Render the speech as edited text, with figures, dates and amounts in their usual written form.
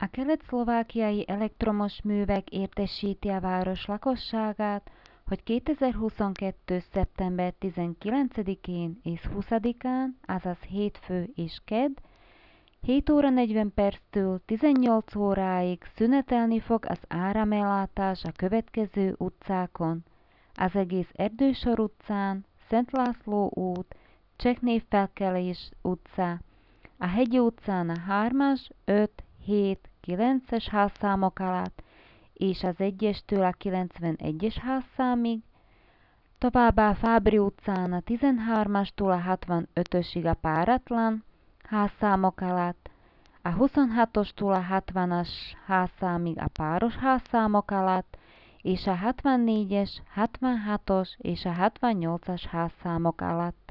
A kelet-szlovákiai elektromos művek értesíti a város lakosságát, hogy 2022. szeptember 19-én és 20-án, azaz hétfő és kedd, 7 óra 40 perctől 18 óráig szünetelni fog az áramellátás a következő utcákon: az egész Erdősor utcán, Szent László út, Cseknévfelkelés utca, a Hegyi utcán a 3-as, 5, 7, 9-es házszámok alatt és az 1-től a 91-es házszámig, továbbá a Fábry utcán a 13-astól a 65-ösig a páratlan házszámok alatt, a 26-ostól a 60-as házszámig a páros házszámok alatt, és a 64-es, 66-os és a 68-as házszámok alatt.